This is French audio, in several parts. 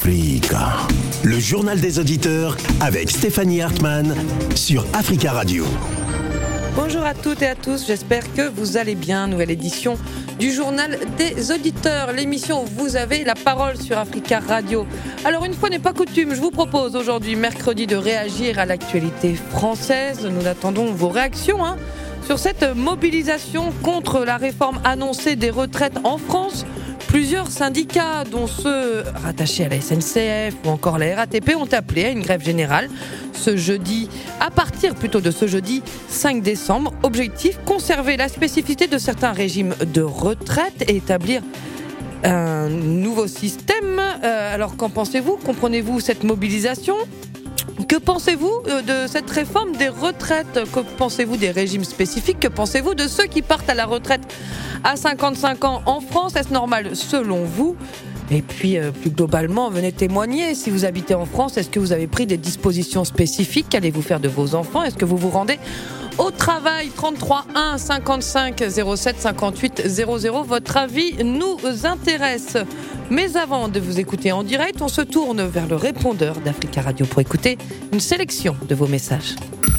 Africa. Le journal des auditeurs avec Stéphanie Hartmann sur Africa Radio. Bonjour à toutes et à tous, j'espère que vous allez bien. Nouvelle édition du journal des auditeurs, l'émission où vous avez la parole sur Africa Radio. Alors une fois n'est pas coutume, je vous propose aujourd'hui, mercredi, de réagir à l'actualité française. Nous attendons vos réactions sur cette mobilisation contre la réforme annoncée des retraites en France. Plusieurs syndicats, dont ceux rattachés à la SNCF ou encore la RATP, ont appelé à une grève générale à partir de ce jeudi 5 décembre. Objectif, conserver la spécificité de certains régimes de retraite et établir un nouveau système. Alors qu'en pensez-vous ? Comprenez-vous cette mobilisation ? Que pensez-vous de cette réforme des retraites ? Que pensez-vous des régimes spécifiques ? Que pensez-vous de ceux qui partent à la retraite à 55 ans en France ? Est-ce normal selon vous ? Et puis, plus globalement, venez témoigner. Si vous habitez en France, est-ce que vous avez pris des dispositions spécifiques ? Qu'allez-vous faire de vos enfants ? Est-ce que vous vous rendez au travail ? 33 1 55 07 58 00. Votre avis nous intéresse. Mais avant de vous écouter en direct, on se tourne vers le répondeur d'Africa Radio pour écouter une sélection de vos messages.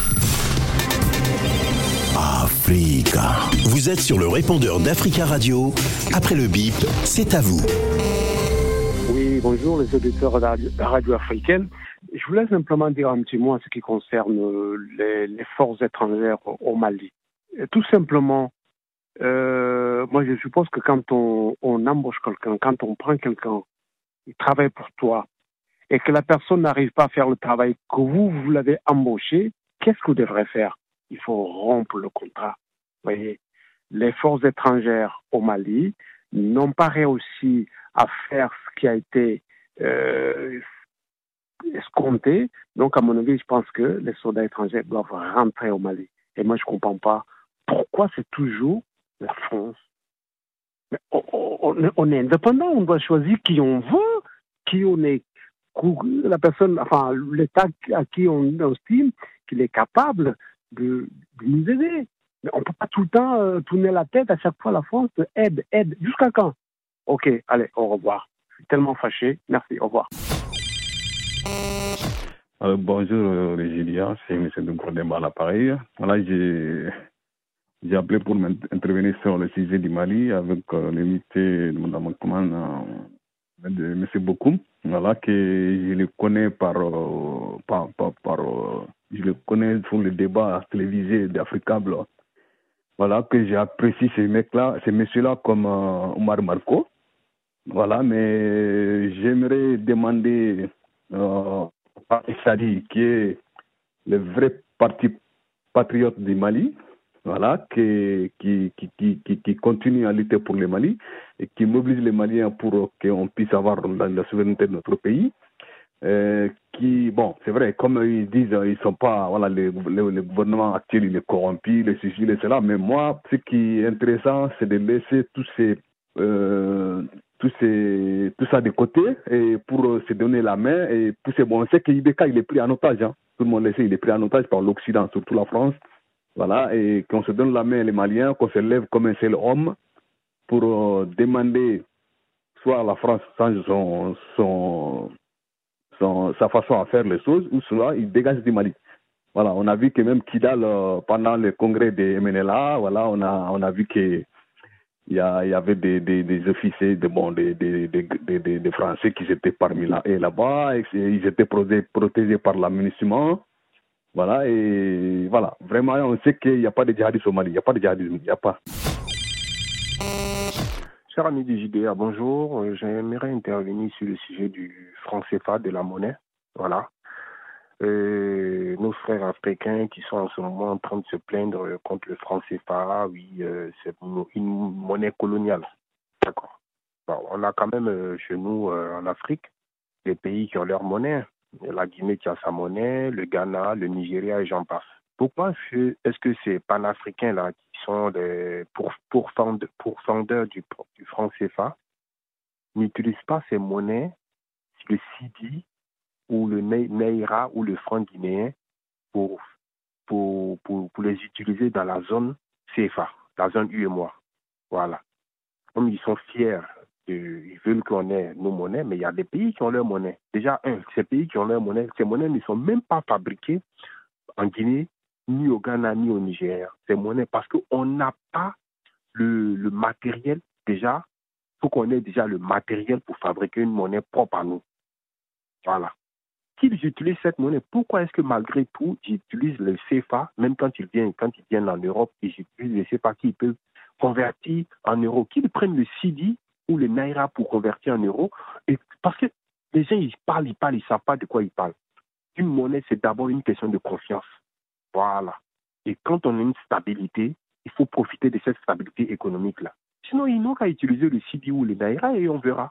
Africa. Vous êtes sur le répondeur d'Africa Radio. Après le bip, c'est à vous. Oui, bonjour les auditeurs de la radio africaine. Je voulais simplement dire un petit mot en ce qui concerne les forces étrangères au Mali. Et tout simplement, moi je suppose que quand on embauche quelqu'un, quand on prend quelqu'un, il travaille pour toi, et que la personne n'arrive pas à faire le travail que vous l'avez embauché, qu'est-ce que vous devrez faire ? Il faut rompre le contrat. Vous voyez, les forces étrangères au Mali n'ont pas réussi à faire ce qui a été escompté. Donc, à mon avis, je pense que les soldats étrangers doivent rentrer au Mali. Et moi, je ne comprends pas pourquoi c'est toujours la France. Mais on est indépendant, on doit choisir qui on veut, qui on est, la personne, enfin, l'État à qui on estime qu'il est capable de nous aider. Mais on ne peut pas tout le temps tourner la tête à chaque fois la France, aide. Jusqu'à quand ? Ok, allez, au revoir. Je suis tellement fâché. Merci, au revoir. Bonjour, Régilia, c'est M. Ndoukoudemba à l'appareil. Voilà, j'ai appelé pour intervenir sur le sujet du Mali avec l'invité de Mme Coman, de M. Bokoum. Voilà, que je le connais je le connais sur le débat télévisé d'Africable. Voilà, que j'apprécie ces messieurs-là comme Omar Marco. Voilà, mais j'aimerais demander Parti Sadi, qui est le vrai parti patriote du Mali, voilà, qui continue à lutter pour le Mali et qui mobilise les Maliens pour qu'on puisse avoir la souveraineté de notre pays. C'est vrai, comme ils disent, ils sont pas, voilà, le gouvernement actuel, il est corrompu, le ceci, le cela, mais moi, ce qui est intéressant, c'est de laisser tout ça de côté et pour se donner la main et pousser. Bon, on sait qu'Ibeka, il est pris en otage, tout le monde le sait, il est pris en otage par l'Occident, surtout la France, voilà, et qu'on se donne la main les Maliens, qu'on se lève comme un seul homme pour demander soit à la France change sa façon à faire les choses, ou soit il dégage du Mali. Voilà, on a vu que même Kidal, pendant le congrès des MNLA, voilà, on a vu que il y avait des officiers des Français qui étaient parmi là-bas, et ils étaient protégés par l'amunissement. Voilà, et voilà, vraiment, on sait qu'il n'y a pas de djihadistes au Mali, il n'y a pas de djihadisme, il n'y a pas. Cher ami du JDA, bonjour. J'aimerais intervenir sur le sujet du franc CFA, de la monnaie. Voilà. Nos frères africains qui sont en ce moment en train de se plaindre contre le franc CFA, oui, c'est une monnaie coloniale. D'accord. Bon, on a quand même chez nous, en Afrique, des pays qui ont leur monnaie. La Guinée qui a sa monnaie, le Ghana, le Nigeria et j'en passe. Pourquoi est-ce que ces panafricains là qui sont des pourfendeurs du franc CFA n'utilisent pas ces monnaies, le Cedi ou le Naira ou le franc guinéen pour les utiliser dans la zone CFA, la zone UEMOA. Voilà. Comme ils sont fiers, ils veulent qu'on ait nos monnaies, mais il y a des pays qui ont leur monnaie. Déjà, ces pays qui ont leur monnaie, ces monnaies ne sont même pas fabriquées en Guinée, ni au Ghana, ni au Nigeria. Ces monnaies, parce qu'on n'a pas le matériel déjà. Il faut qu'on ait déjà le matériel pour fabriquer une monnaie propre à nous. Voilà. Qu'ils utilisent cette monnaie, pourquoi est-ce que malgré tout, ils utilisent le CFA, même quand ils viennent en Europe, ils utilisent le CFA qu'ils peuvent convertir en euros, qu'ils prennent le CD ou le Naira pour convertir en euros, et parce que les gens, ils parlent, ils ne savent pas de quoi ils parlent. Une monnaie, c'est d'abord une question de confiance. Voilà. Et quand on a une stabilité, il faut profiter de cette stabilité économique-là. Sinon, ils n'ont qu'à utiliser le CD ou le Naira et on verra.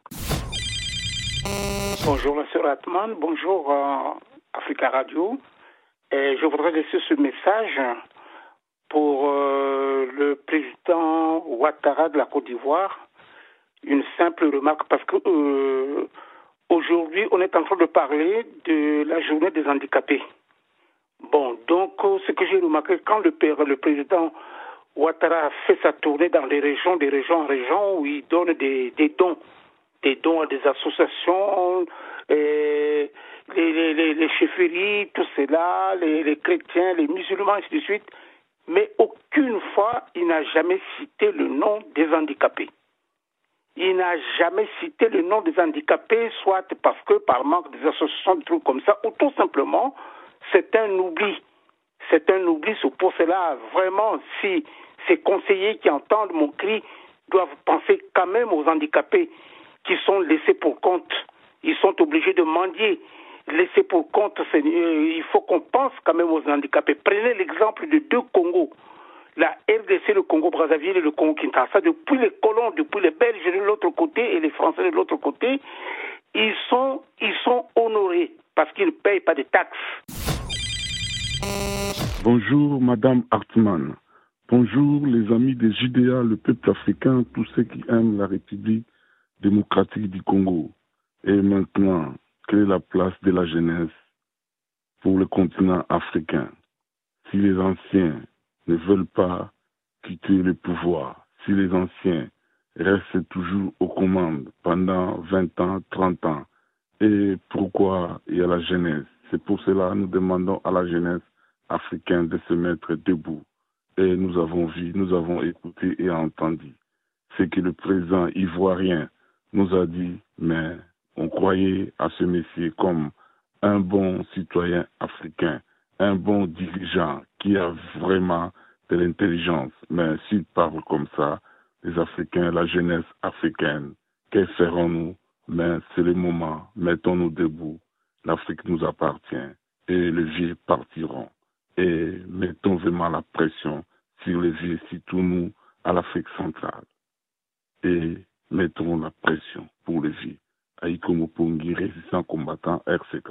Bonjour, M. Ratman. Bonjour, Africa Radio. Et je voudrais laisser ce message pour le président Ouattara de la Côte d'Ivoire. Une simple remarque, parce que aujourd'hui, on est en train de parler de la journée des handicapés. Bon, donc, ce que j'ai remarqué, quand le président Ouattara fait sa tournée dans les régions, de région en région, où il donne des dons à des associations, les chefferies, tout cela, les chrétiens, les musulmans, ainsi de suite, mais aucune fois, il n'a jamais cité le nom des handicapés. Il n'a jamais cité le nom des handicapés, soit parce que par manque des associations, des trucs comme ça, ou tout simplement, c'est un oubli. C'est un oubli. Pour cela, vraiment, si ces conseillers qui entendent mon cri doivent penser quand même aux handicapés qui sont laissés pour compte. Ils sont obligés de mendier. Laissés pour compte, il faut qu'on pense quand même aux handicapés. Prenez l'exemple de deux Congos. La RDC, le Congo-Brazzaville et le Congo-Kinshasa, depuis les colons, depuis les Belges de l'autre côté et les Français de l'autre côté, ils sont honorés parce qu'ils ne payent pas de taxes. Bonjour Madame Hartmann. Bonjour les amis des JDA, le peuple africain, tous ceux qui aiment la République démocratique du Congo. Et maintenant, quelle est la place de la jeunesse pour le continent africain? Si les anciens ne veulent pas quitter le pouvoir, si les anciens restent toujours aux commandes pendant 20 ans, 30 ans, et pourquoi il y a la jeunesse? C'est pour cela que nous demandons à la jeunesse africaine de se mettre debout. Et nous avons vu, nous avons écouté et entendu ce que le président ivoirien nous a dit, mais on croyait à ce monsieur comme un bon citoyen africain, un bon dirigeant qui a vraiment de l'intelligence. Mais s'il parle comme ça, les Africains, la jeunesse africaine, que ferons-nous? Mais c'est le moment, mettons-nous debout. L'Afrique nous appartient et les vieux partiront. Et mettons vraiment la pression sur les vieux, surtout nous, à l'Afrique centrale. Et mettons la pression pour les vieux. Aïko Mopongi, résistant combattant RCK.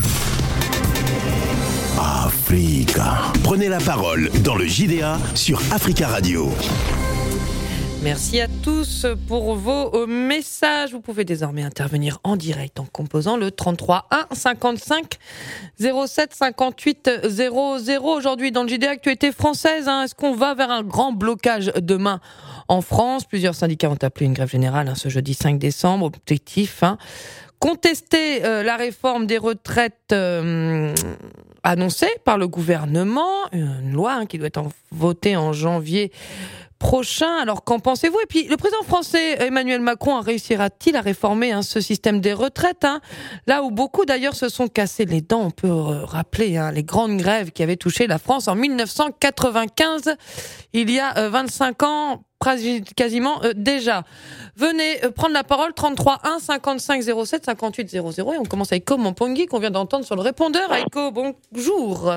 Africa. Prenez la parole dans le JDA sur Africa Radio. Merci à tous pour vos messages. Vous pouvez désormais intervenir en direct en composant le 33 1 55 07 58 00. Aujourd'hui dans le JDA Actualité française, est-ce qu'on va vers un grand blocage demain en France? Plusieurs syndicats ont appelé une grève générale ce jeudi 5 décembre. Objectif, contester la réforme des retraites annoncée par le gouvernement. Une loi qui doit être votée en janvier prochain. Alors, qu'en pensez-vous? Et puis, le président français Emmanuel Macron réussira-t-il à réformer ce système des retraites, là où beaucoup d'ailleurs se sont cassés les dents? On peut rappeler les grandes grèves qui avaient touché la France en 1995, il y a 25 ans quasiment déjà. Venez prendre la parole, 33 1 55 07 58 00, et on commence avec Aïko Mopongi qu'on vient d'entendre sur le répondeur. Aïko, bonjour.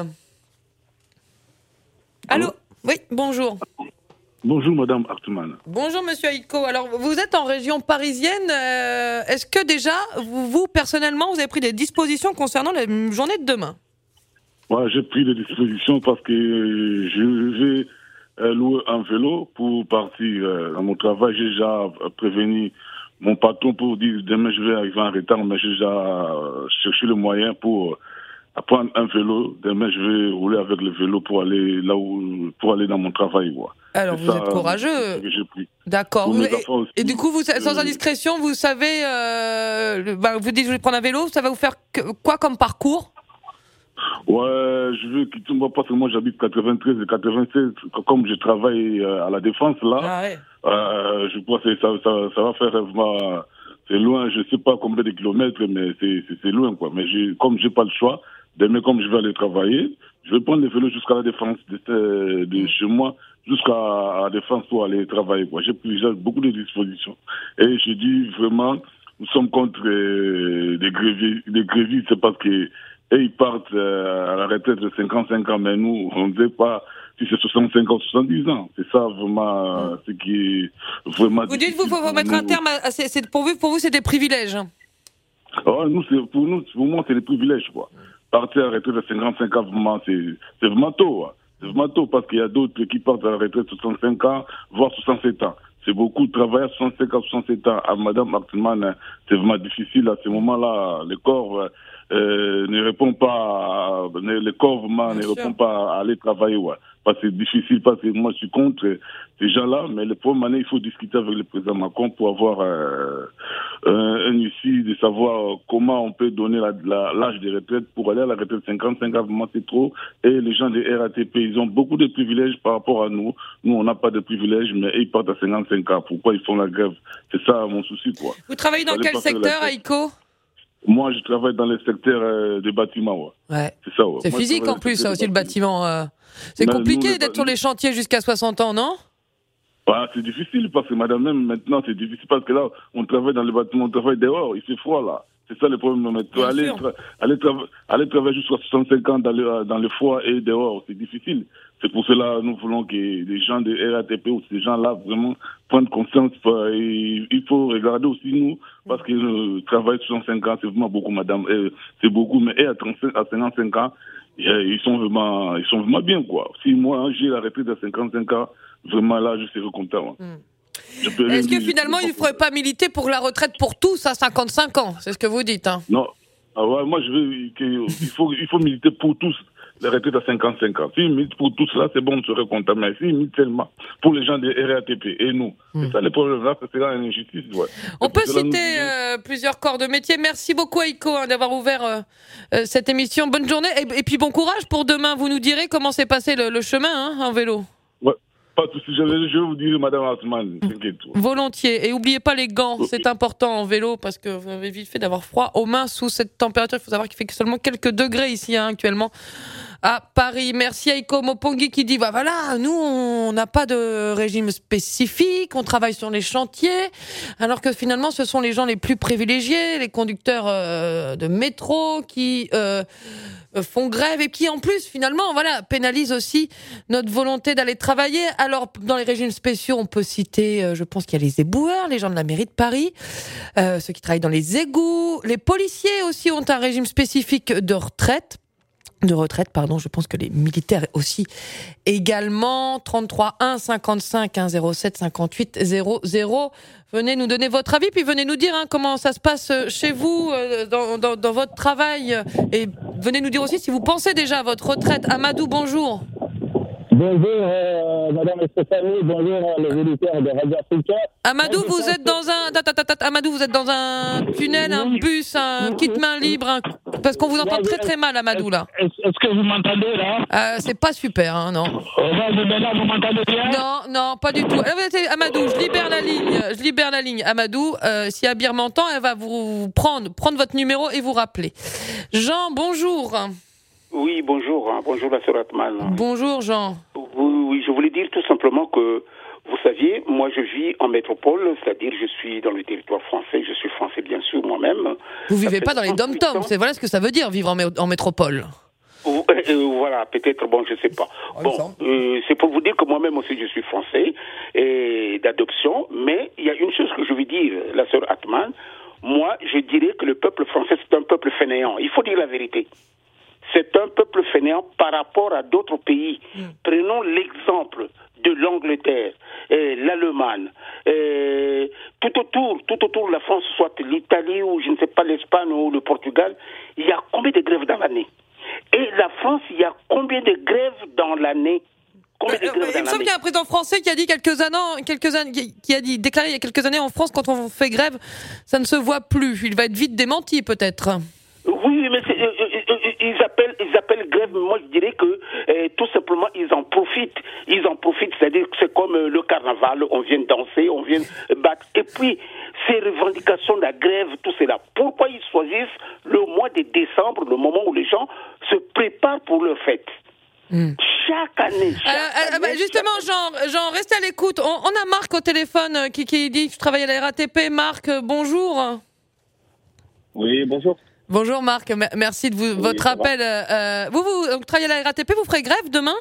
Allô? Oui, bonjour. Bonjour Madame Hartmann. Bonjour Monsieur Aïko. Alors vous êtes en région parisienne. Est-ce que déjà, vous personnellement, vous avez pris des dispositions concernant la journée de demain? Ouais, j'ai pris des dispositions parce que je vais louer un vélo pour partir à mon travail. J'ai déjà prévenu mon patron pour dire demain je vais arriver en retard, mais j'ai déjà cherché le moyen pour à prendre un vélo. Demain, je vais rouler avec le vélo pour aller pour aller dans mon travail. Quoi. Alors, vous êtes courageux. C'est que j'ai pris. D'accord. Aussi, et du coup, vous, sans indiscrétion, vous savez, vous dites que je vais prendre un vélo, ça va vous faire quoi comme parcours? Ouais, je veux quitter moi parce que moi j'habite 93 et 96. Comme je travaille à la Défense là, je crois que ça va faire vraiment. C'est loin, je sais pas combien de kilomètres, mais c'est loin quoi. Mais comme j'ai pas le choix, demain comme je vais aller travailler, je vais prendre le vélo jusqu'à la Défense de chez moi jusqu'à la Défense pour aller travailler quoi. J'ai pris beaucoup de dispositions et je dis vraiment, nous sommes contre des grévistes, c'est parce que et ils partent à la retraite de 55 ans, mais nous, on ne sait pas si c'est 65 ans ou 70 ans. C'est ça vraiment ce qui est vraiment. Vous dites, il faut mettre un terme à. Pour vous, c'est des privilèges. Oh, pour moi, c'est des privilèges, quoi. Partir à la retraite de 55 ans, vraiment, c'est vraiment tôt. Hein. C'est vraiment tôt parce qu'il y a d'autres qui partent à la retraite de 65 ans, voire 67 ans. C'est beaucoup de travail à 65 ans, 67 ans. À Madame Hartmann, c'est vraiment difficile. À ce moment-là, le corps ne répond pas, le corps vraiment ne répond pas à aller travailler. Ouais. Parce que c'est difficile, parce que moi je suis contre ces gens-là, mais le premier année, il faut discuter avec le président Macron pour avoir un issue de savoir comment on peut donner l'âge de retraite pour aller à la retraite 55 ans, vraiment c'est trop. Et les gens des RATP, ils ont beaucoup de privilèges par rapport à nous. Nous, on n'a pas de privilèges, mais ils partent à 55 ans. Pourquoi ils font la grève? C'est ça mon souci, quoi. Vous travaillez dans quel secteur, Aïko? Moi, je travaille dans le secteur des bâtiments. Ouais. C'est ça, ouais. C'est physique en plus, ça aussi, le bâtiment. C'est compliqué d'être sur les chantiers jusqu'à 60 ans, non? C'est difficile parce que madame, même maintenant, c'est difficile parce que là, on travaille dans le bâtiment, on travaille dehors, il fait froid là. C'est ça le problème. Aller travailler jusqu'à 65 ans dans le froid et dehors, c'est difficile. C'est pour cela nous voulons que les gens de RATP ou ces gens-là vraiment prennent conscience. Il faut regarder aussi nous, parce que le travail de 65 ans, c'est vraiment beaucoup, madame. C'est beaucoup, mais à 55 ans, ils sont vraiment bien, quoi. Si moi, j'ai la retraite à 55 ans, vraiment là, je serai content. Est-ce que finalement, il ne faudrait pas militer pour la retraite pour tous à 55 ans? C'est ce que vous dites, hein? Non. Moi, je veux il faut militer pour tous. La retraite à 55 ans. S'ils militent pour tout cela, c'est bon, on serait content. Mais s'ils militent seulement pour les gens des RATP et nous, c'est ça le problème là, c'est là une injustice. Ouais. On peut citer plusieurs corps de métier. Merci beaucoup, Aïko, d'avoir ouvert cette émission. Bonne journée et puis bon courage pour demain. Vous nous direz comment s'est passé le chemin en vélo. Ouais. Pas de souci, je vais vous dire, Madame Hartmann, t'inquiète. Volontiers. Et n'oubliez pas les gants, c'est important en vélo parce que vous avez vite fait d'avoir froid aux mains sous cette température. Il faut savoir qu'il fait seulement quelques degrés ici actuellement à Paris. Merci Aïko Mopongi qui dit voilà, nous on n'a pas de régime spécifique, on travaille sur les chantiers, alors que finalement ce sont les gens les plus privilégiés, les conducteurs de métro qui font grève et qui en plus finalement pénalisent aussi notre volonté d'aller travailler. Alors dans les régimes spéciaux on peut citer, je pense qu'il y a les éboueurs, les gens de la mairie de Paris, ceux qui travaillent dans les égouts, les policiers aussi ont un régime spécifique de retraite, je pense que les militaires aussi également. 33 1 55 1 07 58 00. Venez nous donner votre avis, puis venez nous dire comment ça se passe chez vous, dans votre travail. Et venez nous dire aussi si vous pensez déjà à votre retraite. Amadou, bonjour. Bonjour, Madame Stéphanie, bonjour les militaires de Radio Africa. Amadou, vous êtes dans un tunnel, un bus, un kit main libre, parce qu'on vous entend très très mal, Amadou, là. Est-ce que vous m'entendez, là? C'est pas super, hein, non. Maintenant, vous m'entendez bien? Non, pas du tout. Amadou, je libère la ligne. Amadou, si Abir m'entend, elle va vous prendre votre numéro et vous rappeler. Jean, bonjour. Oui, bonjour la sœur Hartmann. Bonjour Jean. Oui, je voulais dire tout simplement que, vous saviez, moi je vis en métropole, c'est-à-dire je suis dans le territoire français, je suis français bien sûr moi-même. Vous vivez pas dans les dom-toms, c'est voilà ce que ça veut dire, vivre en métropole. Voilà, peut-être, je sais pas. C'est pour vous dire que moi-même aussi je suis français et d'adoption, mais il y a une chose que je veux dire, la sœur Hartmann, moi je dirais que le peuple français c'est un peuple fainéant, il faut dire la vérité. C'est un peuple fainéant par rapport à d'autres pays. Prenons l'exemple de l'Angleterre, l'Allemagne, tout autour de la France, soit l'Italie ou je ne sais pas l'Espagne ou le Portugal, il y a combien de grèves dans l'année? Et la France, il y a combien de grèves dans l'année? Il me semble qu'il y a un président français qui a dit déclaré il y a quelques années en France, quand on fait grève, ça ne se voit plus. Il va être vite démenti, peut-être. Oui, mais ils appellent grève. Moi, je dirais que tout simplement, ils en profitent. C'est-à-dire que c'est comme le carnaval. On vient danser, on vient battre. Et puis, ces revendications de la grève, tout cela. Pourquoi ils choisissent le mois de décembre, le moment où les gens se préparent pour leur fête? Chaque année. Justement, Jean, restez à l'écoute. On a Marc au téléphone qui dit que je travaille à la RATP. Marc, bonjour. Oui, bonjour. Bonjour Marc, merci de votre appel. Vous travaillez à la RATP, vous ferez grève demain?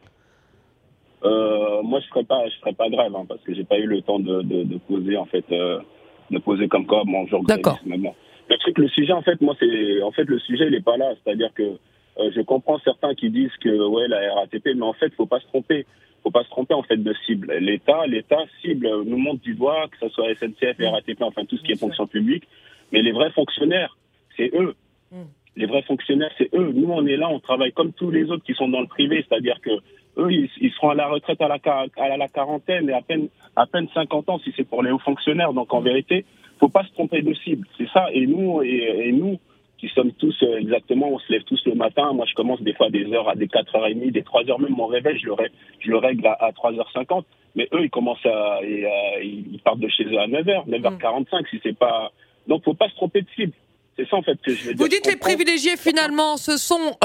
Moi, je ferai pas grève, parce que j'ai pas eu le temps de poser, en fait, de poser comme quoi mon jour grève. D'accord. Le sujet, en fait, le sujet, il est pas là. C'est-à-dire que je comprends certains qui disent que la RATP, mais en fait, faut pas se tromper. Faut pas se tromper en fait de cible. L'État cible nous montre du doigt, que ce soit SNCF, RATP, enfin tout ce qui est fonction publique. Mais les vrais fonctionnaires, c'est eux. Les vrais fonctionnaires, c'est eux. Nous, on est là, on travaille comme tous les autres qui sont dans le privé, c'est-à-dire que eux, ils seront à la retraite à la quarantaine et à peine 50 ans si c'est pour les hauts fonctionnaires. Donc en vérité, faut pas se tromper de cible. C'est ça. Et nous qui sommes tous exactement, on se lève tous le matin. Moi, je commence des fois des heures à des 4h30, des 3h même. Mon réveil, je le règle à 3h50. Mais eux, ils commencent ils partent de chez eux à 9h, 9h45 si c'est pas. Donc, faut pas se tromper de cible. C'est ça en fait que je veux dire. Vous dites les privilégiés finalement, ce sont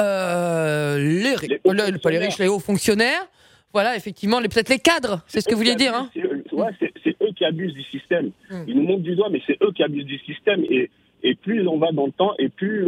pas les riches, les hauts fonctionnaires. Voilà, effectivement, peut-être les cadres, c'est ce que vous vouliez dire. Hein. C'est eux qui abusent du système. Ils nous montrent du doigt, mais c'est eux qui abusent du système. Et plus on va dans le temps, et plus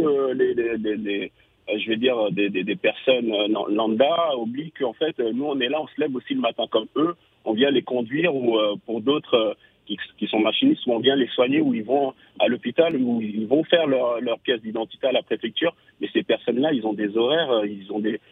des personnes lambda oublient qu'en fait, nous on est là, on se lève aussi le matin comme eux, on vient les conduire ou pour d'autres qui sont machinistes, où on vient les soigner, où ils vont à l'hôpital, où ils vont faire leur pièce d'identité à la préfecture. Mais ces personnes-là, ils ont des horaires, ils ont des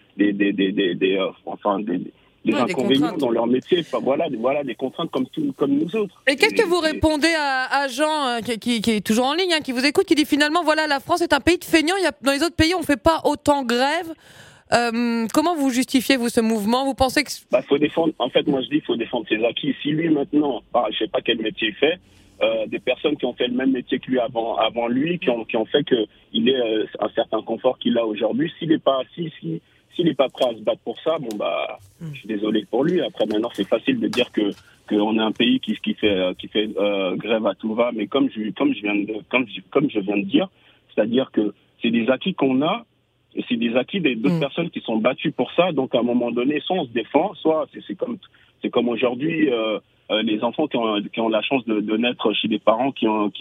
inconvénients dans leur métier. Enfin, voilà, des contraintes comme nous autres. Et qu'est-ce que vous répondez à Jean, qui est toujours en ligne, qui vous écoute, qui dit finalement, voilà, la France est un pays de feignants, dans les autres pays, on ne fait pas autant grève. Comment vous justifiez, vous, ce mouvement? Vous pensez que... faut défendre, en fait, moi je dis qu'il faut défendre ses acquis. Si lui, maintenant, je sais pas quel métier il fait, des personnes qui ont fait le même métier que lui avant lui, qui ont fait qu'il ait un certain confort qu'il a aujourd'hui, s'il n'est pas prêt à se battre pour ça, je suis désolé pour lui. Après, maintenant, c'est facile de dire qu'on est un pays qui fait grève à tout va, mais comme je viens de dire, c'est-à-dire que c'est des acquis qu'on a, et c'est des acquis d'autres personnes qui sont battues pour ça. Donc, à un moment donné, soit on se défend, soit c'est comme aujourd'hui, les enfants qui ont la chance de naître chez des parents qui ont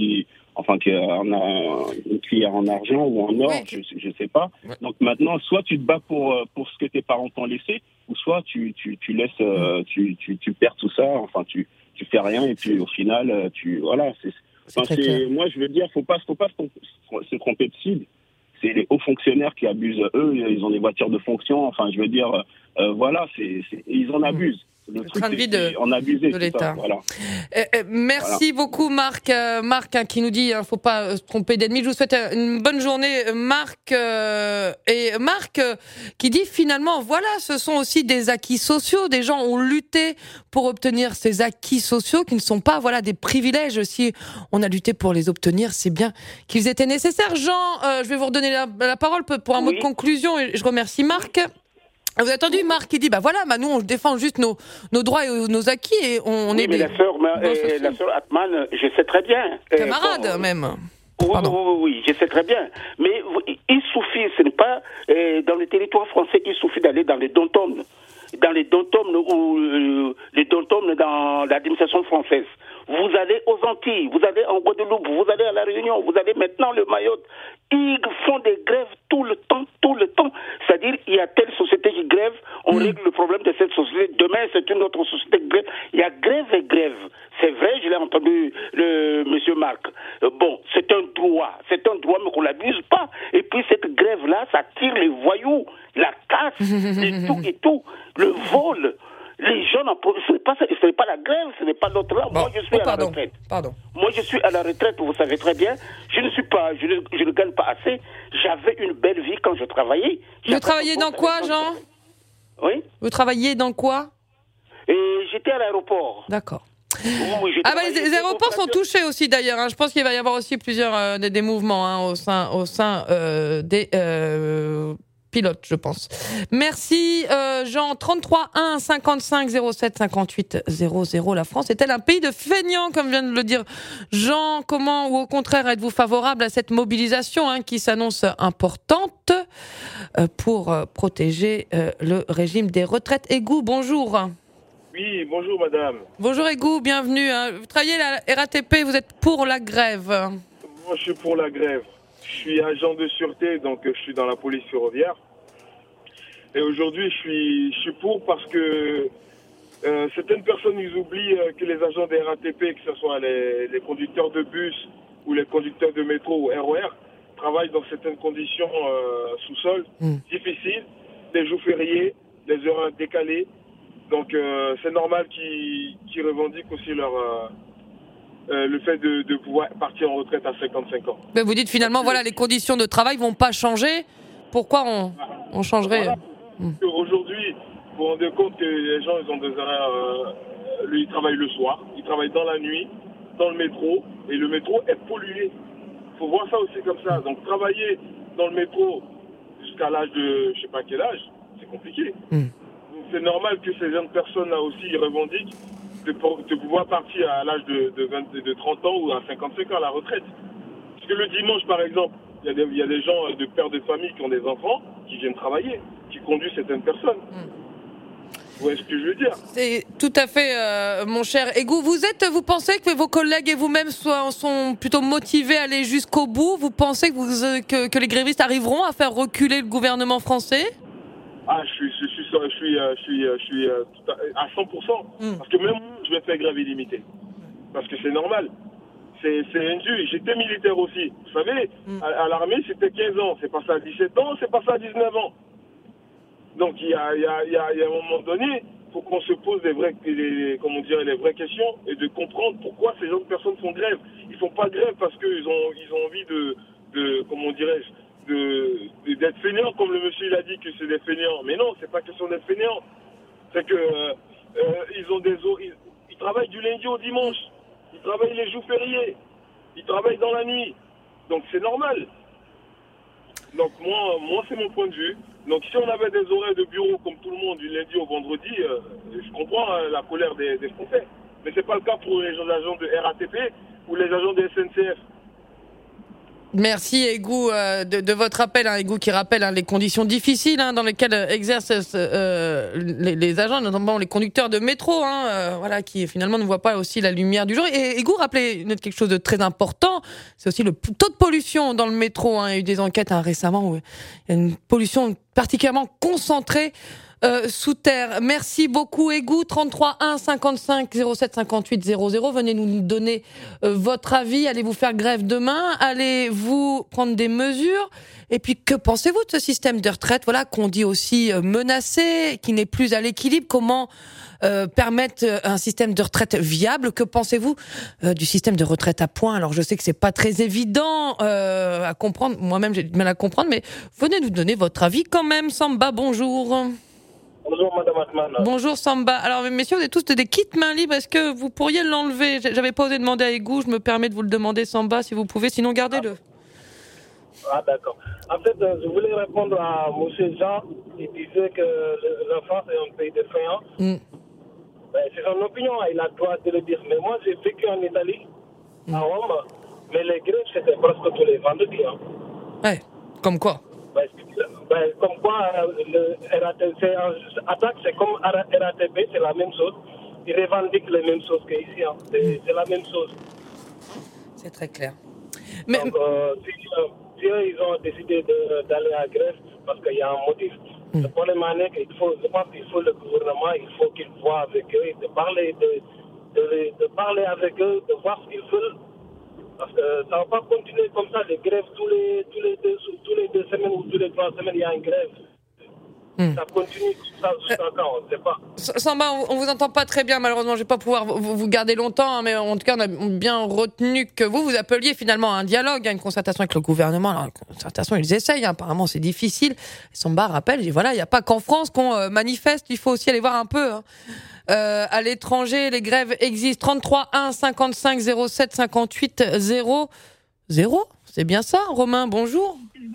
une cuillère en argent ou en or, je sais pas. Ouais. Donc maintenant, soit tu te bats pour ce que tes parents t'ont laissé, ou soit tu laisses, tu perds tout ça. Enfin, tu fais rien et puis au final, moi, je veux dire, faut pas se tromper de cible. C'est les hauts fonctionnaires qui abusent. Eux, ils ont des voitures de fonction. Enfin, je veux dire, ils en abusent. Le train de vie de l'État. Voilà. Merci beaucoup Marc. Marc qui nous dit faut pas se tromper d'ennemi. Je vous souhaite une bonne journée Marc. Et Marc qui dit finalement ce sont aussi des acquis sociaux. Des gens ont lutté pour obtenir ces acquis sociaux qui ne sont pas des privilèges. Si on a lutté pour les obtenir, c'est bien qu'ils étaient nécessaires. Jean, je vais vous redonner la parole pour un mot de conclusion et je remercie Marc. Vous avez entendu Marc qui dit nous on défend juste nos droits et nos acquis et on est mais la sœur Atman, je sais très bien. Camarade même. Oui, je sais très bien. Mais il suffit, ce n'est pas dans le territoire français, il suffit d'aller dans les dom-toms. Dans les dom-toms ou les dom-toms dans l'administration française. Vous allez aux Antilles, vous allez en Guadeloupe, vous allez à La Réunion, vous allez maintenant le Mayotte. Ils font des grèves tout le temps. C'est-à-dire, il y a telle société qui grève, on règle le problème de cette société. Demain, c'est une autre société qui grève. Il y a grève et grève. C'est vrai, je l'ai entendu, monsieur Marc. C'est un droit, mais qu'on l'abuse pas. Et puis, cette grève-là, ça tire les voyous, la casse, et tout. Le vol. Les gens, ce n'est pas la grève, ce n'est pas l'autre là. Bon. Moi, je suis à la retraite. Moi, je suis à la retraite, vous savez très bien. Je ne gagne pas assez. J'avais une belle vie quand je travaillais. Vous travaillez dans quoi, Jean ? Oui. Vous travaillez dans quoi ? J'étais à l'aéroport. D'accord. Les aéroports sont touchés aussi d'ailleurs. Hein. Je pense qu'il va y avoir aussi plusieurs des mouvements au sein des pilotes, je pense. Merci Jean. 33 1 55 07 58 00. La France est-elle un pays de feignants, comme vient de le dire Jean ? Comment, ou au contraire, êtes-vous favorable à cette mobilisation qui s'annonce importante pour protéger le régime des retraites ? Égou, bonjour. Oui, bonjour madame. Bonjour Égou, bienvenue. Vous travaillez à la RATP, vous êtes pour la grève ? Moi je suis pour la grève. Je suis agent de sûreté, donc je suis dans la police ferroviaire. Et aujourd'hui je suis pour parce que certaines personnes ils oublient que les agents des RATP, que ce soit les conducteurs de bus ou les conducteurs de métro ou RER, travaillent dans certaines conditions sous-sol, difficiles, des jours fériés, des heures décalées. Donc c'est normal qu'ils revendiquent aussi le fait de pouvoir partir en retraite à 55 ans. Mais vous dites finalement, voilà, les conditions de travail vont pas changer. Pourquoi on changerait Aujourd'hui, vous vous rendez compte que les gens ils ont des horaires. Lui, il travaille le soir, il travaille dans la nuit, dans le métro, et le métro est pollué. Il faut voir ça aussi comme ça. Donc travailler dans le métro jusqu'à l'âge de, je sais pas quel âge, c'est compliqué. C'est normal que ces jeunes personnes-là aussi revendiquent de pouvoir partir à l'âge de 30 ans ou à 55 ans à la retraite. Parce que le dimanche, par exemple, il y a des gens de pères de famille qui ont des enfants, qui viennent travailler, qui conduisent certaines personnes. Vous voyez ce que je veux dire ? C'est tout à fait, mon cher Égou. Vous pensez que vos collègues et vous-même sont plutôt motivés à aller jusqu'au bout ? Vous pensez que les grévistes arriveront à faire reculer le gouvernement français ? Je suis à 100%. Parce que même moi, je vais faire grève illimitée. Parce que c'est normal. C'est injuste. J'étais militaire aussi. Vous savez, à l'armée, c'était 15 ans. C'est passé à 17 ans, c'est passé à 19 ans. Donc, il y a un moment donné, il faut qu'on se pose les vraies questions et de comprendre pourquoi ces gens de personnes font grève. Ils font pas grève parce qu'ils ont envie d'être fainéants, comme le monsieur il a dit que c'est des fainéants. Mais non, c'est pas question d'être fainéants. C'est que ils travaillent du lundi au dimanche. Ils travaillent les jours fériés. Ils travaillent dans la nuit. Donc c'est normal. Donc moi c'est mon point de vue. Donc si on avait des horaires de bureau comme tout le monde du lundi au vendredi, je comprends la colère des Français. Mais c'est pas le cas pour les agents de RATP ou les agents de SNCF. Merci Égou de votre appel, Égou, qui rappelle les conditions difficiles dans lesquelles exercent les agents, notamment les conducteurs de métro, voilà, qui finalement ne voient pas aussi la lumière du jour. Et Égou rappelait quelque chose de très important, c'est aussi le taux de pollution dans le métro. Il y a eu des enquêtes récemment où il y a une pollution particulièrement concentrée sous terre. Merci beaucoup Égou. 33 1 55 07 58 00. Venez nous donner votre avis. Allez-vous faire grève demain ? Allez-vous prendre des mesures ? Et puis que pensez-vous de ce système de retraite, voilà, qu'on dit aussi menacé, qui n'est plus à l'équilibre ? Comment permettre un système de retraite viable ? Que pensez-vous du système de retraite à points ? Alors je sais que c'est pas très évident à comprendre. Moi-même j'ai du mal à comprendre, mais venez nous donner votre avis quand même. Samba, bonjour. Bonjour Madame Atman. Bonjour Samba. Alors messieurs, vous êtes tous des kits mains libres. Est-ce que vous pourriez l'enlever ? J'avais pas osé demander à Égou, je me permets de vous le demander Samba si vous pouvez, sinon gardez-le. Ah d'accord. En fait, je voulais répondre à monsieur Jean. Il disait que la France est un pays de fainéants. C'est son opinion, il a le droit de le dire. Mais moi j'ai vécu en Italie, à Rome, mais les grèves c'était presque tous les vendredis. Ouais, comme quoi ? Comme quoi, le RATP, attaque, c'est comme RATP, c'est la même chose. Ils revendiquent les mêmes choses qu'ici. C'est la même chose. C'est très clair. Mais... Donc, si eux, ils ont décidé d'aller à grève, parce qu'il y a un motif. Le problème est que je pense qu'il faut le gouvernement, il faut qu'il voit avec eux, de parler avec eux, de voir ce qu'ils veulent. Parce que ça ne va pas continuer comme ça, les grèves tous les 2 semaines ou tous les 3 semaines, il y a une grève. Ça continue comme ça jusqu'à quand, on ne sait pas. Samba, on vous entend pas très bien, malheureusement, je vais pas pouvoir vous garder longtemps, hein, mais en tout cas, on a bien retenu que vous appeliez finalement à un dialogue, à une concertation avec le gouvernement. Alors, la concertation, ils essayent, hein, apparemment, c'est difficile. Samba rappelle, voilà, il n'y a pas qu'en France qu'on manifeste, il faut aussi aller voir un peu, hein. À l'étranger, les grèves existent. 33 1 55 07 58 0. C'est bien ça, Romain, bonjour.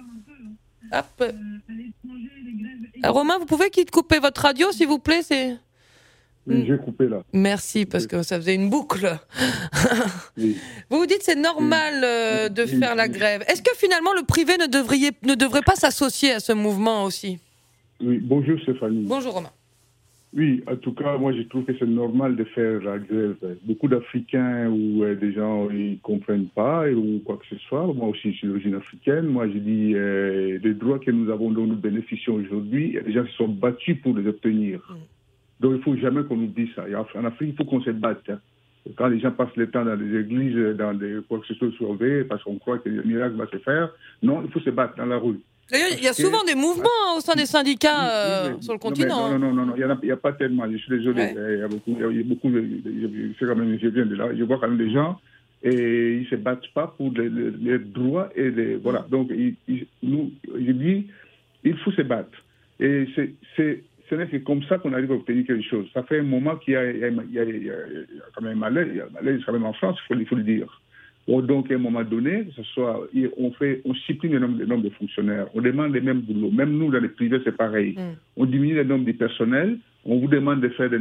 Hop. Romain, vous pouvez couper votre radio, s'il vous plaît, Oui, j'ai coupé là. Merci, parce que ça faisait une boucle. Oui. Vous vous dites que c'est normal de faire la grève. Est-ce que finalement le privé ne devrait pas s'associer à ce mouvement aussi ? Oui, bonjour Stéphanie. Bonjour Romain. Oui, en tout cas, moi je trouve que c'est normal de faire la grève. Beaucoup d'Africains ou des gens ils comprennent pas ou quoi que ce soit. Moi aussi, je suis d'origine africaine. Moi, je dis les droits que nous avons dont nous bénéficions aujourd'hui, il y a des gens qui sont battus pour les obtenir. Donc il faut jamais qu'on oublie ça. En Afrique, il faut qu'on se batte. Hein. Quand les gens passent le temps dans des églises, dans des quoi que ce soit sauvé, parce qu'on croit que le miracle va se faire, non, il faut se battre dans la rue. D'ailleurs, il y a souvent des mouvements au sein des syndicats sur le continent. Non, il n'y a pas tellement. Je suis désolé. Ouais. Il y a beaucoup. Je viens de là. Je vois quand même des gens et ils ne se battent pas pour les droits et les voilà. Donc, je dis, il faut se battre. Et ce n'est que comme ça qu'on arrive à obtenir quelque chose. Ça fait un moment qu'il y a quand même un malaise. Il y a un malaise quand même en France, il faut le dire. Donc, à un moment donné, on supprime le nombre de fonctionnaires, on demande les mêmes boulots. Même nous, dans les privés, c'est pareil. On diminue le nombre du personnel, on vous demande de faire le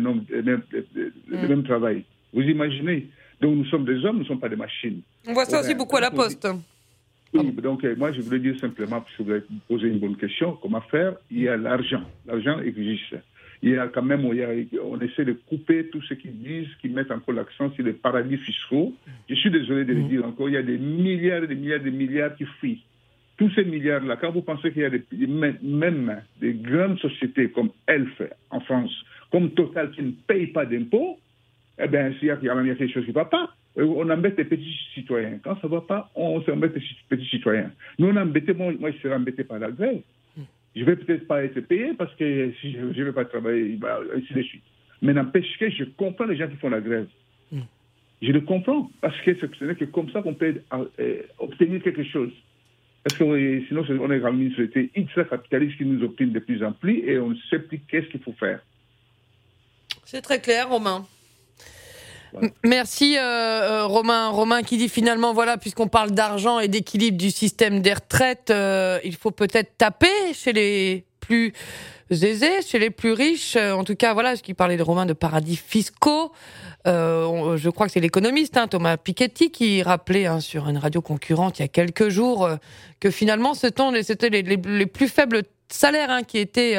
même travail. Vous imaginez ? Donc, nous sommes des hommes, nous ne sommes pas des machines. On voit ça aussi beaucoup à la Poste. Oui, donc moi, je voulais dire simplement, parce que vous avez posé une bonne question, comment faire ? Il y a l'argent. L'argent existe. Il y a quand même, on essaie de couper tout ce qu'ils disent, qui mettent encore l'accent sur les paradis fiscaux. Je suis désolé de le dire encore, il y a des milliards et des milliards et des milliards qui fuient. Tous ces milliards-là, quand vous pensez qu'il y a même des grandes sociétés comme Elf en France, comme Total qui ne payent pas d'impôts, eh bien, il y a quelque chose qui ne va pas. On embête les petits citoyens. Quand ça ne va pas, on s'embête les petits citoyens. Nous, on est embêtés, moi, je serais embêté par la grève. Je ne vais peut-être pas être payé parce que si je ne vais pas travailler, ainsi de suite. Mais n'empêche que je comprends les gens qui font la grève. Je le comprends parce que ce n'est que comme ça qu'on peut obtenir quelque chose. Parce que sinon, on est dans une société ultra-capitaliste qui nous obtient de plus en plus et on ne sait plus qu'est-ce qu'il faut faire. C'est très clair, Romain. Voilà. Merci Romain qui dit finalement voilà, puisqu'on parle d'argent et d'équilibre du système des retraites, il faut peut-être taper chez les plus aisés, chez les plus riches, en tout cas voilà, ce qui parlait de Romain de paradis fiscaux. Je crois que c'est l'économiste Thomas Piketty qui rappelait sur une radio concurrente il y a quelques jours que finalement c'était les plus faibles salaires qui étaient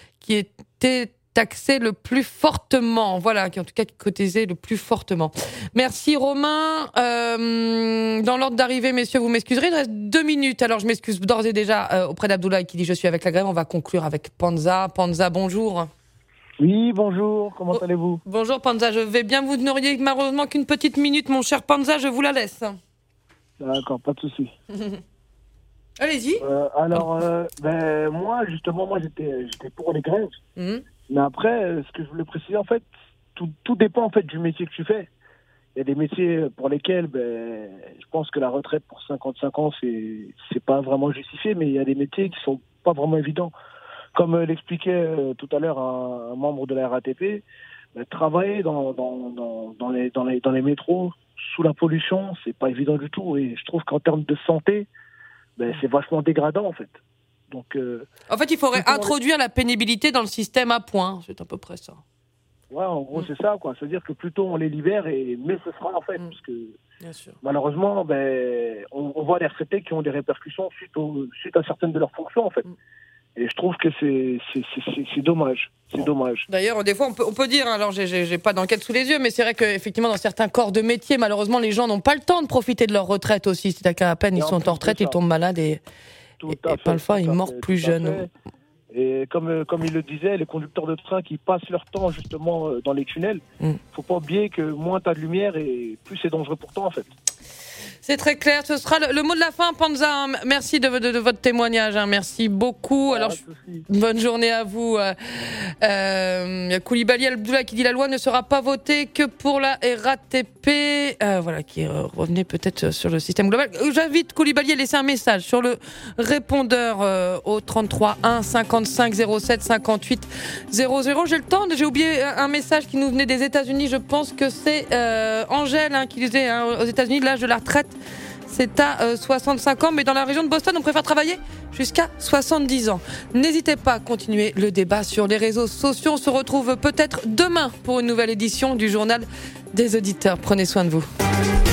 taxés le plus fortement, voilà, qui en tout cas cotisaient le plus fortement. Merci Romain. Dans l'ordre d'arrivée, messieurs, vous m'excuserez, il reste 2 minutes, alors je m'excuse d'ores et déjà auprès d'Abdoulaye qui dit je suis avec la grève. On va conclure avec Panza. Panza, bonjour. Oui, bonjour, comment allez-vous ? Bonjour Panza, je vais bien, vous n'auriez malheureusement qu'une petite minute, mon cher Panza, je vous la laisse. D'accord, pas de souci. Allez-y. Moi, j'étais pour les grèves. Mais après, ce que je voulais préciser, en fait, tout dépend en fait du métier que tu fais. Il y a des métiers pour lesquels, je pense que la retraite pour 55 ans, c'est pas vraiment justifié, mais il y a des métiers qui sont pas vraiment évidents. Comme l'expliquait tout à l'heure un membre de la RATP, travailler dans les métros sous la pollution, c'est pas évident du tout. Et je trouve qu'en termes de santé, c'est vachement dégradant en fait. Donc, en fait, il faudrait introduire la pénibilité dans le système à point. C'est à peu près ça. Ouais, en gros, c'est ça, quoi. C'est-à-dire que plutôt on les libère, mieux ce sera, en fait. Parce que, bien sûr. Malheureusement, on voit les retraités qui ont des répercussions suite à certaines de leurs fonctions, en fait. Et je trouve que c'est dommage. C'est dommage. D'ailleurs, des fois, on peut dire, alors j'ai pas d'enquête sous les yeux, mais c'est vrai qu'effectivement, dans certains corps de métier, malheureusement, les gens n'ont pas le temps de profiter de leur retraite aussi. C'est-à-dire qu'à peine ils sont en retraite, ils tombent malades et parfois ils meurent plus jeunes. Et comme il le disait, les conducteurs de train qui passent leur temps justement dans les tunnels, faut pas oublier que moins tu as de lumière et plus c'est dangereux pour toi en fait. C'est très clair. Ce sera le mot de la fin, Panza. Merci de votre témoignage. Merci beaucoup. Alors, bonne journée à vous. Il y a Koulibaly Abdoulaye qui dit la loi ne sera pas votée que pour la RATP. Voilà, qui revenait peut-être sur le système global. J'invite Koulibaly à laisser un message sur le répondeur au 33 1 55 07 58 00. J'ai le temps. J'ai oublié un message qui nous venait des États-Unis. Je pense que c'est Angèle qui disait aux États-Unis l'âge de la retraite c'est à 65 ans, mais dans la région de Boston on préfère travailler jusqu'à 70 ans. N'hésitez pas à continuer le débat sur les réseaux sociaux. On se retrouve peut-être demain pour une nouvelle édition du journal des auditeurs. Prenez soin de vous.